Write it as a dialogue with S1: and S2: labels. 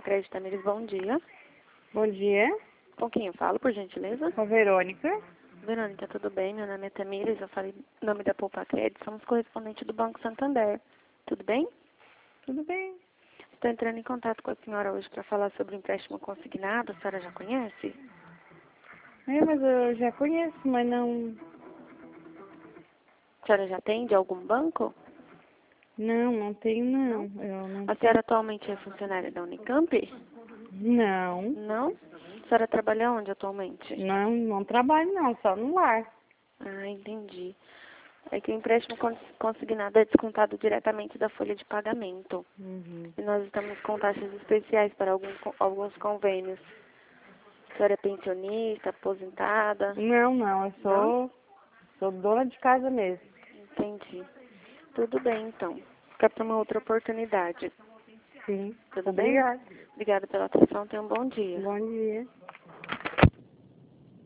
S1: Crédito Amigos, bom dia.
S2: Bom dia,
S1: Com quem eu falo, por gentileza?
S2: com a Verônica.
S1: Verônica, tudo bem? Meu nome é Tamires, eu falei em nome da Poupa Crédito, somos correspondentes do Banco Santander. Tudo bem?
S2: Tudo bem?
S1: Estou entrando em contato com a senhora hoje para falar sobre o empréstimo consignado, a senhora já conhece?
S2: Mas eu já conheço, mas não...
S1: A senhora já tem de algum banco?
S2: Não tenho não. Eu não
S1: A senhora atualmente é funcionária da Unicamp?
S2: Não,
S1: Não? A senhora trabalha onde atualmente?
S2: não trabalho não, só no lar.
S1: Ah, entendi. É que o empréstimo consignado é descontado diretamente da folha de pagamento.
S2: Uhum.
S1: E nós estamos com taxas especiais para alguns convênios. A senhora é pensionista, aposentada?
S2: Não, eu
S1: Não?
S2: sou dona de casa mesmo.
S1: Entendi. Tudo bem, então. Fica para uma outra oportunidade.
S2: Sim.
S1: Tudo bem?
S2: Obrigada.
S1: Obrigada pela atenção. Tenha um bom dia.
S2: Bom dia.